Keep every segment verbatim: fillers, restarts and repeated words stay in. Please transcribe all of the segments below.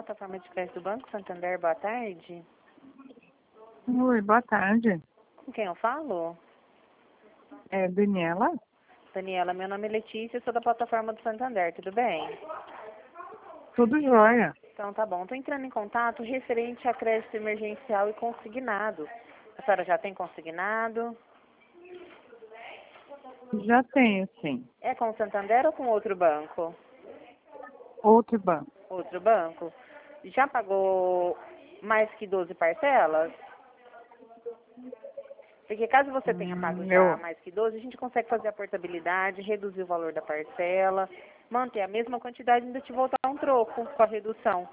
plataforma de crédito do Banco Santander, boa tarde. Oi, boa tarde. Com quem eu falo? É Daniela? Daniela, meu nome é Letícia, sou da plataforma do Santander, tudo bem? Tudo jóia. Então tá bom, estou entrando em contato referente a crédito emergencial e consignado. A senhora já tem consignado? Já tenho, sim. É com o Santander ou com outro banco? Outro banco. Outro banco? Já pagou mais que doze parcelas? Porque caso você tenha pago Hum, já eu, mais que doze, a gente consegue fazer a portabilidade, reduzir o valor da parcela, manter a mesma quantidade e ainda te voltar um troco com a redução.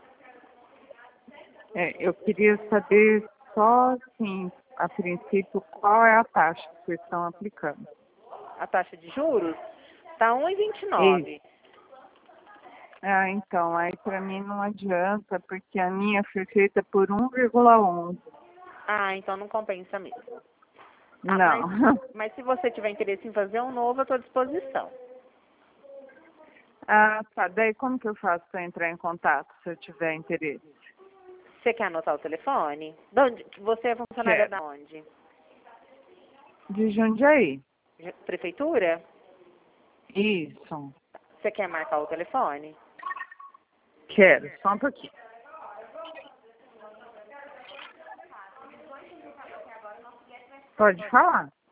é, eu queria saber só, assim, a princípio, qual é a taxa que vocês estão aplicando. A taxa de juros está um vírgula vinte e nove. Isso. Ah, então, aí para mim não adianta, porque a minha foi feita por um vírgula onze. Ah, então não compensa mesmo. Ah, Não. mas, mas se você tiver interesse em fazer um novo, eu estou à disposição. Ah, tá. Daí como que eu faço para entrar em contato, se eu tiver interesse? Você quer anotar o telefone? De onde? Você é funcionária Quero. da onde? De Jundiaí. Prefeitura? Isso. Você quer marcar o telefone? Quero. Só um pouquinho. Pode falar?